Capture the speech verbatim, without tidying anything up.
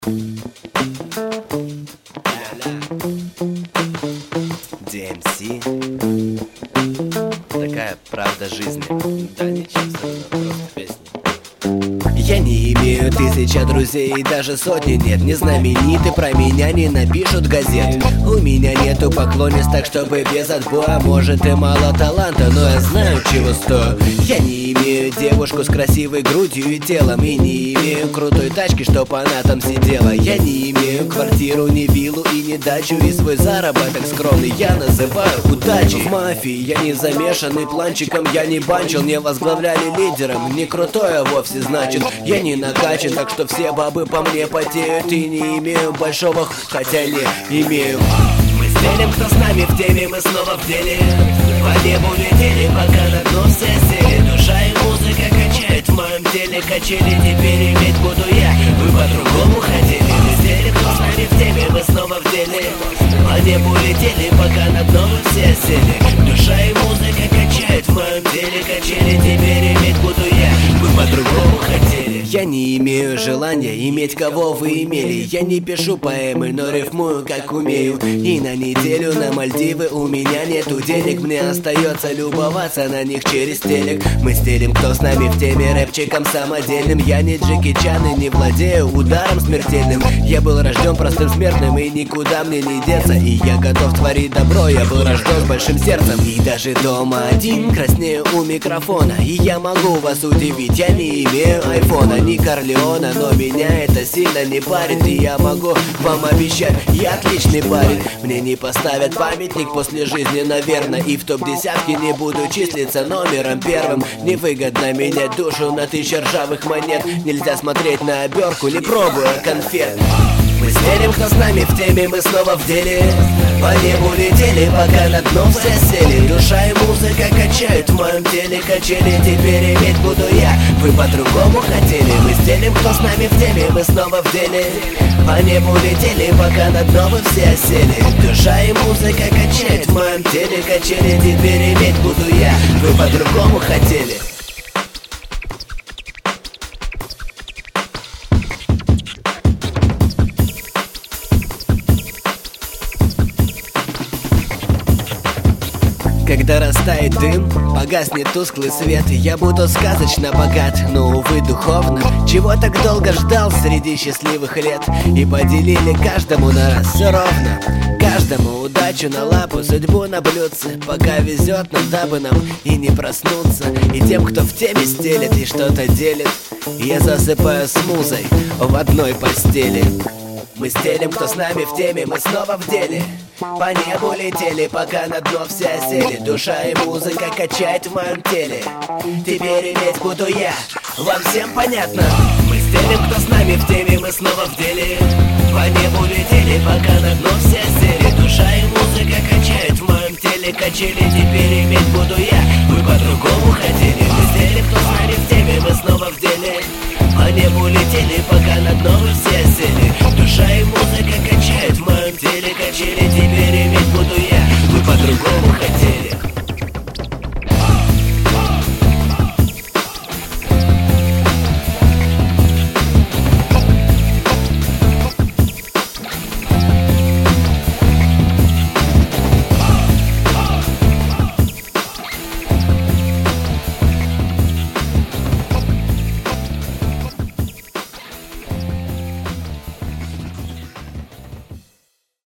ди эм си. Такая правда жизни. Да, ничего особенного, просто песня. Я не имею тысяча друзей, и даже сотни нет. Не знамениты, про меня не напишут газет. У меня нету поклонниц, так чтобы без отбоя. Может и мало таланта, но я знаю, чего стою. Я не имею девушку с красивой грудью и телом, и не имею крутой тачки, чтоб она там сидела. Я не имею квартиру, ни виллу и ни дачу, и свой заработок скромный я называю удачей. В мафии я не замешанный планчиком, я не банчил, не возглавляли лидером. Не крутой, а вовсе значит я не накачан, так что все бабы по мне потеют. И не имею большого, хотя не имею. Мы стелим, кто с нами в теме, мы снова в деле. По небу летели, пока на дно все сели. Душа и музыка качает в моем теле. Качели теперь иметь буду я, вы по-другому хотели. Мы стелим, кто с нами в теме, мы снова в деле. По небу летели, пока на дно мы все сели. Душа и музыка качает в моем теле. Качели теперь иметь буду я, вы по-другому хотели. Я не имею желания иметь, кого вы имели. Я не пишу поэмы, но рифмую, как умею. И на неделю на Мальдивы у меня нету денег. Мне остается любоваться на них через телек. Мы стелим, кто с нами в теме, рэпчиком самодельным. Я не Джеки Чан и не владею ударом смертельным. Я был рожден простым смертным, и никуда мне не деться. И я готов творить добро, я был рожден с большим сердцем. И даже дома один краснею у микрофона. И я могу вас удивить, я не имею айфона, не Корлеона, но меня это сильно не парит. И я могу вам обещать, я отличный парень. Мне не поставят памятник после жизни, наверное. И в топ-десятке не буду числиться номером первым. Невыгодно менять душу на тысячи ржавых монет. Нельзя смотреть на обертку, не пробуя конфет. Мы стелим, кто с нами в теме, мы снова в деле. По небу летели, пока на дно все сели. Душа и музыка качают в моем теле. Качели теперь иметь буду я, вы по-другому хотели. Мы стелим, кто с нами в теме, мы снова в деле. По небу летели, пока на дно мы все сели. Душа и музыка качают в моем теле. Качели теперь иметь буду я, вы по-другому хотели. Когда растает дым, погаснет тусклый свет, я буду сказочно богат, но, увы, духовно. Чего так долго ждал среди счастливых лет? И поделили каждому на раз все ровно. Каждому удачу на лапу, судьбу на блюдце. Пока везет нам, дабы нам и не проснуться. И тем, кто в теме стелет и что-то делит, я засыпаю с музой в одной постели. Мы стелим, кто с нами в теме, мы снова в деле. По небу летели, пока на дно все осели. Душа и музыка качает в моем теле. Теперь иметь буду я, вам всем понятно? Мы стелим, кто с нами в теме, мы снова в деле. По небу летели, пока на дно все осели. Душа и музыка качает в моем теле. Качели теперь иметь буду я, вы по-другому хотели. Мы стелим, кто с нами в теме, мы снова в деле. По небу летели, пока на дно мы все сели. Душа и музыка